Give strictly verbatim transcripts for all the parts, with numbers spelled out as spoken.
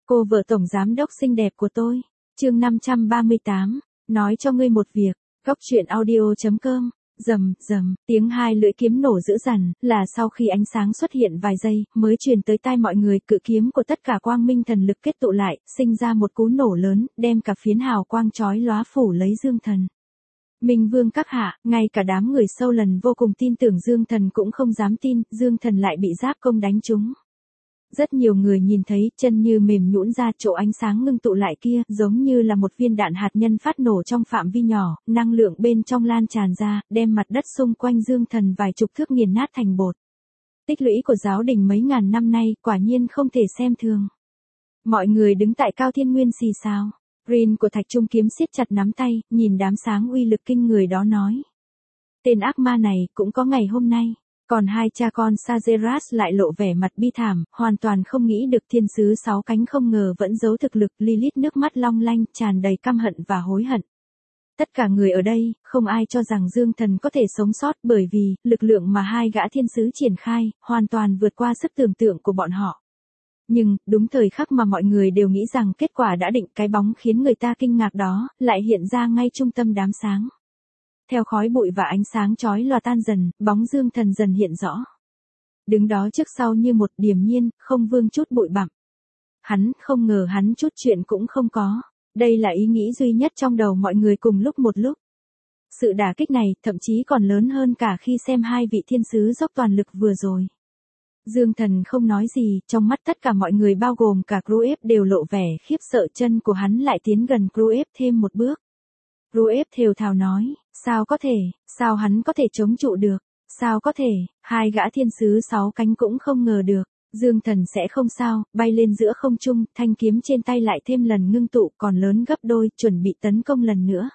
Cô vợ tổng giám đốc xinh đẹp của tôi. Chương năm trăm ba mươi tám, nói cho ngươi một việc. Góc truyện audio chấm com. Rầm, rầm, tiếng hai lưỡi kiếm nổ dữ dằn, là sau khi ánh sáng xuất hiện vài giây, mới truyền tới tai mọi người, cự kiếm của tất cả quang minh thần lực kết tụ lại, sinh ra một cú nổ lớn, đem cả phiến hào quang chói lóa phủ lấy Dương Thần. Minh Vương các hạ, ngay cả đám người sâu lần vô cùng tin tưởng Dương Thần cũng không dám tin, Dương Thần lại bị giáp công đánh trúng. Rất nhiều người nhìn thấy, chân như mềm nhũn ra, chỗ ánh sáng ngưng tụ lại kia, giống như là một viên đạn hạt nhân phát nổ trong phạm vi nhỏ, năng lượng bên trong lan tràn ra, đem mặt đất xung quanh Dương Thần vài chục thước nghiền nát thành bột. Tích lũy của giáo đình mấy ngàn năm nay, quả nhiên không thể xem thường. Mọi người đứng tại cao thiên nguyên xì xào. Rin của Thạch Trung Kiếm siết chặt nắm tay, nhìn đám sáng uy lực kinh người đó nói. Tên ác ma này cũng có ngày hôm nay. Còn hai cha con Sageras lại lộ vẻ mặt bi thảm, hoàn toàn không nghĩ được thiên sứ sáu cánh không ngờ vẫn giấu thực lực. Lilith nước mắt long lanh, tràn đầy căm hận và hối hận. Tất cả người ở đây, không ai cho rằng Dương Thần có thể sống sót, bởi vì, lực lượng mà hai gã thiên sứ triển khai, hoàn toàn vượt qua sức tưởng tượng của bọn họ. Nhưng, đúng thời khắc mà mọi người đều nghĩ rằng kết quả đã định, cái bóng khiến người ta kinh ngạc đó, lại hiện ra ngay trung tâm đám sáng. Theo khói bụi và ánh sáng chói lòa tan dần, bóng Dương Thần dần hiện rõ. Đứng đó trước sau như một điềm nhiên, không vương chút bụi bặm. Hắn không ngờ hắn chút chuyện cũng không có. Đây là ý nghĩ duy nhất trong đầu mọi người cùng lúc một lúc. Sự đả kích này thậm chí còn lớn hơn cả khi xem hai vị thiên sứ dốc toàn lực vừa rồi. Dương Thần không nói gì, trong mắt tất cả mọi người bao gồm cả Gruev đều lộ vẻ khiếp sợ, chân của hắn lại tiến gần Gruev thêm một bước. Gruev thều thào nói, sao có thể, sao hắn có thể chống trụ được, sao có thể, hai gã thiên sứ sáu cánh cũng không ngờ được, Dương Thần sẽ không sao, bay lên giữa không trung, thanh kiếm trên tay lại thêm lần ngưng tụ còn lớn gấp đôi, chuẩn bị tấn công lần nữa.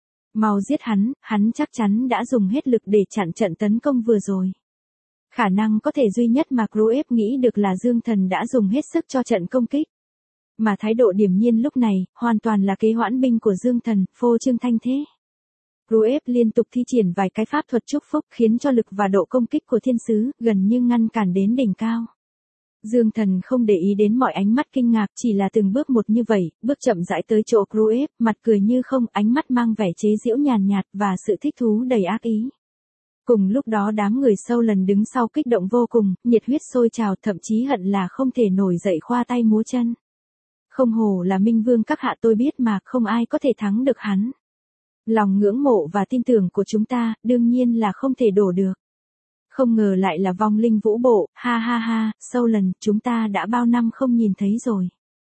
Mau giết hắn, hắn chắc chắn đã dùng hết lực để chặn trận tấn công vừa rồi. Khả năng có thể duy nhất mà Gruev nghĩ được là Dương Thần đã dùng hết sức cho trận công kích. Mà thái độ điềm nhiên lúc này, hoàn toàn là kế hoãn binh của Dương Thần, phô trương thanh thế. Gruev liên tục thi triển vài cái pháp thuật chúc phúc khiến cho lực và độ công kích của thiên sứ gần như ngăn cản đến đỉnh cao. Dương Thần không để ý đến mọi ánh mắt kinh ngạc, chỉ là từng bước một như vậy, bước chậm rãi tới chỗ Gruev, mặt cười như không, ánh mắt mang vẻ chế giễu nhàn nhạt và sự thích thú đầy ác ý. Cùng lúc đó đám người sâu lần đứng sau kích động vô cùng, nhiệt huyết sôi trào, thậm chí hận là không thể nổi dậy khoa tay múa chân. Không hổ là Minh Vương các hạ, tôi biết mà, không ai có thể thắng được hắn. Lòng ngưỡng mộ và tin tưởng của chúng ta, đương nhiên là không thể đổ được. Không ngờ lại là vong linh vũ bộ, ha ha ha, sâu lần, chúng ta đã bao năm không nhìn thấy rồi.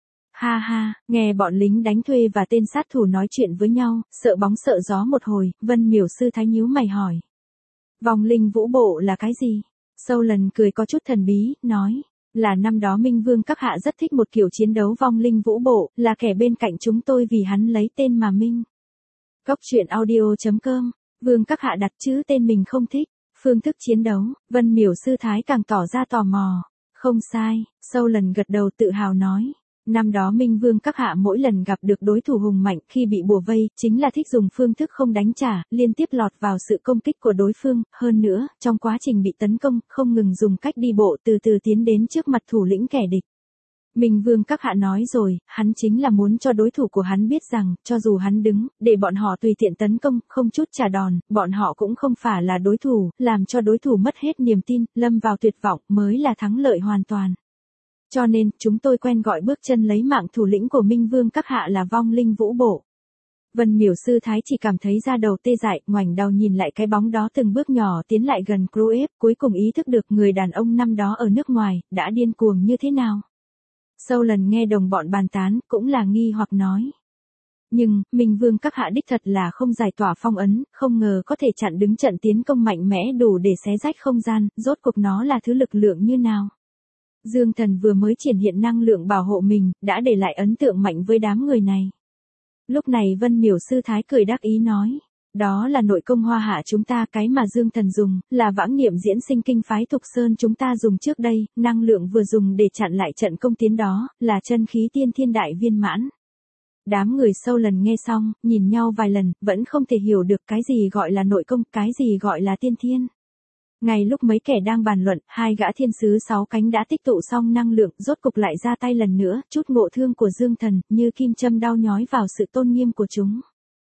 Ha ha, nghe bọn lính đánh thuê và tên sát thủ nói chuyện với nhau, sợ bóng sợ gió một hồi, Vân Miểu sư thái nhíu mày hỏi. Vong linh vũ bộ là cái gì? Sâu lần cười có chút thần bí, nói. Là năm đó Minh Vương các hạ rất thích một kiểu chiến đấu vong linh vũ bộ, là kẻ bên cạnh chúng tôi vì hắn lấy tên mà Minh. Góc truyện audio chấm com, Vương các hạ đặt chứ tên mình không thích. Phương thức chiến đấu, Vân Miểu sư thái càng tỏ ra tò mò. Không sai, sâu lần gật đầu tự hào nói. Năm đó Minh Vương các hạ mỗi lần gặp được đối thủ hùng mạnh khi bị bùa vây, chính là thích dùng phương thức không đánh trả, liên tiếp lọt vào sự công kích của đối phương, hơn nữa, trong quá trình bị tấn công, không ngừng dùng cách đi bộ từ từ tiến đến trước mặt thủ lĩnh kẻ địch. Minh Vương các hạ nói rồi, hắn chính là muốn cho đối thủ của hắn biết rằng, cho dù hắn đứng, để bọn họ tùy tiện tấn công, không chút trả đòn, bọn họ cũng không phải là đối thủ, làm cho đối thủ mất hết niềm tin, lâm vào tuyệt vọng, mới là thắng lợi hoàn toàn. Cho nên, chúng tôi quen gọi bước chân lấy mạng thủ lĩnh của Minh Vương các hạ là vong linh vũ bộ. Vân Miểu sư thái chỉ cảm thấy da đầu tê dại, ngoảnh đầu nhìn lại cái bóng đó từng bước nhỏ tiến lại gần Gruev, cuối cùng ý thức được người đàn ông năm đó ở nước ngoài, đã điên cuồng như thế nào. Sâu lần nghe đồng bọn bàn tán, cũng là nghi hoặc nói. Nhưng, Minh Vương các hạ đích thật là không giải tỏa phong ấn, không ngờ có thể chặn đứng trận tiến công mạnh mẽ đủ để xé rách không gian, rốt cuộc nó là thứ lực lượng như nào. Dương Thần vừa mới triển hiện năng lượng bảo hộ mình, đã để lại ấn tượng mạnh với đám người này. Lúc này Vân Miểu sư thái cười đắc ý nói. Đó là nội công hoa hạ chúng ta, cái mà Dương Thần dùng, là vãng niệm diễn sinh kinh phái Thục Sơn chúng ta dùng trước đây, năng lượng vừa dùng để chặn lại trận công tiến đó, là chân khí tiên thiên đại viên mãn. Đám người sâu lần nghe xong, nhìn nhau vài lần, vẫn không thể hiểu được cái gì gọi là nội công, cái gì gọi là tiên thiên. Ngay lúc mấy kẻ đang bàn luận, hai gã thiên sứ sáu cánh đã tích tụ xong năng lượng, rốt cục lại ra tay lần nữa, chút ngộ thương của Dương Thần, như kim châm đau nhói vào sự tôn nghiêm của chúng.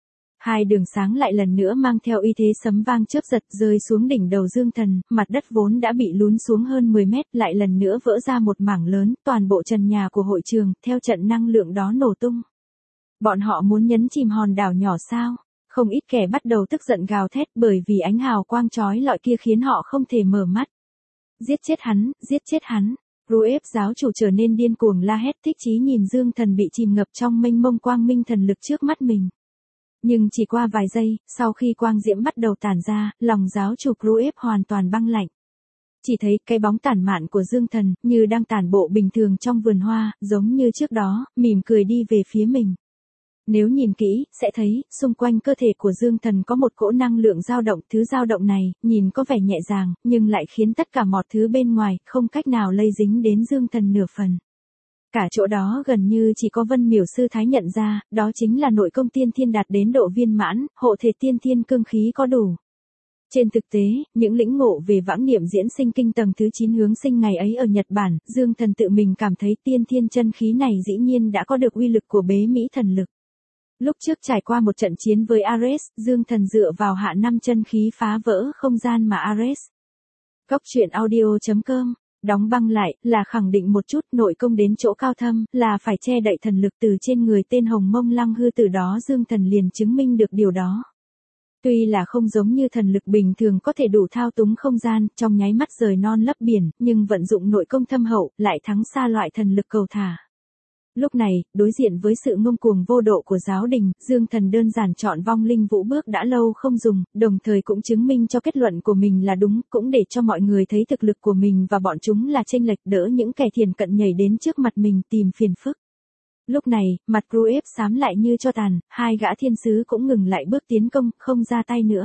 Hai đường sáng lại lần nữa mang theo uy thế sấm vang chớp giật rơi xuống đỉnh đầu Dương Thần, mặt đất vốn đã bị lún xuống hơn mười mét, lại lần nữa vỡ ra một mảng lớn, toàn bộ trần nhà của hội trường, theo trận năng lượng đó nổ tung. Bọn họ muốn nhấn chìm hòn đảo nhỏ sao? Không ít kẻ bắt đầu tức giận gào thét bởi vì ánh hào quang chói lọi kia khiến họ không thể mở mắt. Giết chết hắn, giết chết hắn. Rueb giáo chủ trở nên điên cuồng la hét thích chí nhìn Dương Thần bị chìm ngập trong mênh mông quang minh thần lực trước mắt mình. Nhưng chỉ qua vài giây, sau khi quang diễm bắt đầu tản ra, lòng giáo chủ Rueb hoàn toàn băng lạnh. Chỉ thấy cái bóng tản mạn của Dương Thần, như đang tản bộ bình thường trong vườn hoa, giống như trước đó, mỉm cười đi về phía mình. Nếu nhìn kỹ, sẽ thấy, xung quanh cơ thể của Dương Thần có một cỗ năng lượng dao động, thứ dao động này, nhìn có vẻ nhẹ nhàng, nhưng lại khiến tất cả mọi thứ bên ngoài, không cách nào lây dính đến Dương Thần nửa phần. Cả chỗ đó gần như chỉ có Vân Miểu Sư Thái nhận ra, đó chính là nội công tiên thiên đạt đến độ viên mãn, hộ thể tiên thiên cương khí có đủ. Trên thực tế, những lĩnh ngộ về vãng niệm diễn sinh kinh tầng thứ chín hướng sinh ngày ấy ở Nhật Bản, Dương Thần tự mình cảm thấy tiên thiên chân khí này dĩ nhiên đã có được uy lực của bế mỹ thần lực. Lúc trước trải qua một trận chiến với Ares, Dương Thần dựa vào hạ năm chân khí phá vỡ không gian mà Ares. Cốc truyện audio chấm com, đóng băng lại, là khẳng định một chút nội công đến chỗ cao thâm, là phải che đậy thần lực từ trên người tên Hồng Mông Lăng Hư, từ đó Dương Thần liền chứng minh được điều đó. Tuy là không giống như thần lực bình thường có thể đủ thao túng không gian, trong nháy mắt rời non lấp biển, nhưng vận dụng nội công thâm hậu, lại thắng xa loại thần lực cầu thả. Lúc này, đối diện với sự ngông cuồng vô độ của giáo đình, Dương Thần đơn giản chọn vong linh vũ bước đã lâu không dùng, đồng thời cũng chứng minh cho kết luận của mình là đúng, cũng để cho mọi người thấy thực lực của mình và bọn chúng là chênh lệch, đỡ những kẻ thiền cận nhảy đến trước mặt mình tìm phiền phức. Lúc này, mặt Rueb xám lại như cho tàn, hai gã thiên sứ cũng ngừng lại bước tiến công, không ra tay nữa.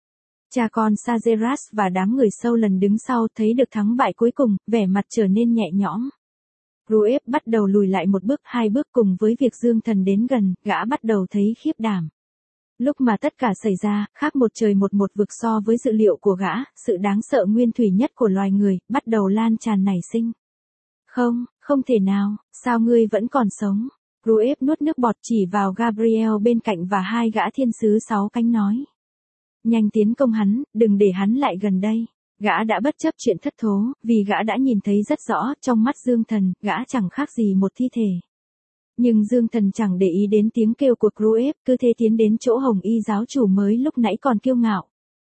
Cha con Sageras và đám người sâu lần đứng sau thấy được thắng bại cuối cùng, vẻ mặt trở nên nhẹ nhõm. Rueb bắt đầu lùi lại một bước hai bước, cùng với việc Dương Thần đến gần, gã bắt đầu thấy khiếp đảm. Lúc mà tất cả xảy ra, khác một trời một một vực so với dự liệu của gã, sự đáng sợ nguyên thủy nhất của loài người, bắt đầu lan tràn nảy sinh. Không, không thể nào, sao ngươi vẫn còn sống? Rueb nuốt nước bọt chỉ vào Gabriel bên cạnh và hai gã thiên sứ sáu cánh nói. Nhanh tiến công hắn, đừng để hắn lại gần đây. Gã đã bất chấp chuyện thất thố, vì gã đã nhìn thấy rất rõ, trong mắt Dương Thần, gã chẳng khác gì một thi thể. Nhưng Dương Thần chẳng để ý đến tiếng kêu của Rueb, cứ thế tiến đến chỗ Hồng Y giáo chủ mới lúc nãy còn kiêu ngạo.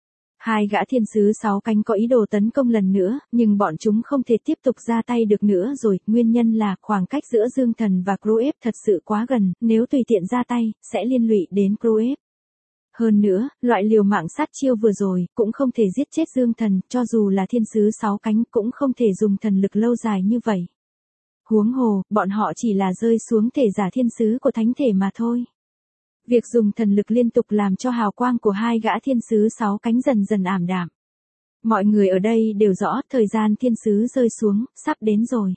Hai gã thiên sứ sáu cánh có ý đồ tấn công lần nữa, nhưng bọn chúng không thể tiếp tục ra tay được nữa rồi, nguyên nhân là khoảng cách giữa Dương Thần và Rueb thật sự quá gần, nếu tùy tiện ra tay, sẽ liên lụy đến Rueb. Hơn nữa, loại liều mạng sát chiêu vừa rồi, cũng không thể giết chết Dương Thần, cho dù là thiên sứ sáu cánh cũng không thể dùng thần lực lâu dài như vậy. Huống hồ, bọn họ chỉ là rơi xuống thể giả thiên sứ của thánh thể mà thôi. Việc dùng thần lực liên tục làm cho hào quang của hai gã thiên sứ sáu cánh dần dần ảm đạm. Mọi người ở đây đều rõ, thời gian thiên sứ rơi xuống, sắp đến rồi.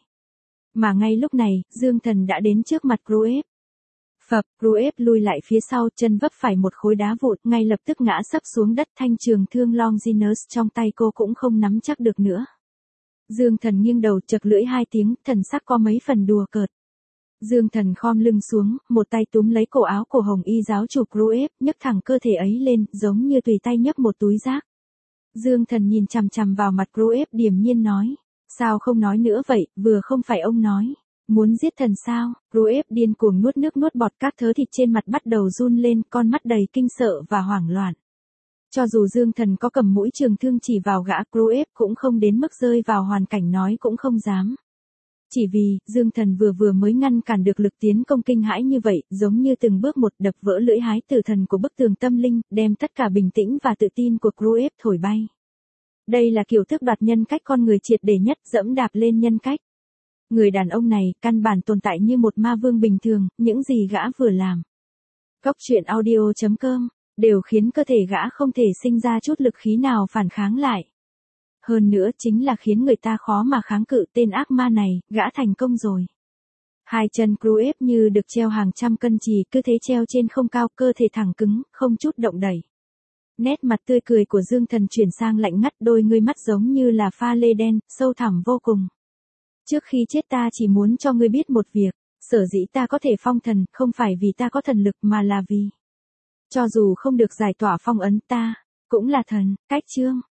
Mà ngay lúc này, Dương Thần đã đến trước mặt Rueb. Phập, Rueb lui lại phía sau, chân vấp phải một khối đá vụn, ngay lập tức ngã sấp xuống đất, thanh trường thương Longinus trong tay cô cũng không nắm chắc được nữa. Dương Thần nghiêng đầu chật lưỡi hai tiếng, thần sắc có mấy phần đùa cợt. Dương Thần khom lưng xuống, một tay túm lấy cổ áo của Hồng Y giáo chủ Rueb, nhấc thẳng cơ thể ấy lên, giống như tùy tay nhấc một túi rác. Dương Thần nhìn chằm chằm vào mặt Rueb điềm nhiên nói. Sao không nói nữa vậy, vừa không phải ông nói. Muốn giết thần sao? Rueb điên cuồng nuốt nước nuốt bọt, các thớ thịt trên mặt bắt đầu run lên, con mắt đầy kinh sợ và hoảng loạn. Cho dù Dương Thần có cầm mũi trường thương chỉ vào gã, Rueb cũng không đến mức rơi vào hoàn cảnh nói cũng không dám. Chỉ vì, Dương Thần vừa vừa mới ngăn cản được lực tiến công kinh hãi như vậy, giống như từng bước một đập vỡ lưỡi hái tử thần của bức tường tâm linh, đem tất cả bình tĩnh và tự tin của Rueb thổi bay. Đây là kiểu thức đoạt nhân cách con người triệt để nhất, dẫm đạp lên nhân cách. Người đàn ông này, căn bản tồn tại như một ma vương bình thường, những gì gã vừa làm. Cốc truyện audio chấm com, đều khiến cơ thể gã không thể sinh ra chút lực khí nào phản kháng lại. Hơn nữa chính là khiến người ta khó mà kháng cự tên ác ma này, gã thành công rồi. Hai chân Rueb như được treo hàng trăm cân chì, cứ thế treo trên không cao, cơ thể thẳng cứng, không chút động đẩy. Nét mặt tươi cười của Dương Thần chuyển sang lạnh ngắt, đôi ngươi mắt giống như là pha lê đen, sâu thẳm vô cùng. Trước khi chết ta chỉ muốn cho ngươi biết một việc, sở dĩ ta có thể phong thần, không phải vì ta có thần lực mà là vì, cho dù không được giải tỏa phong ấn ta, cũng là thần. Cách chương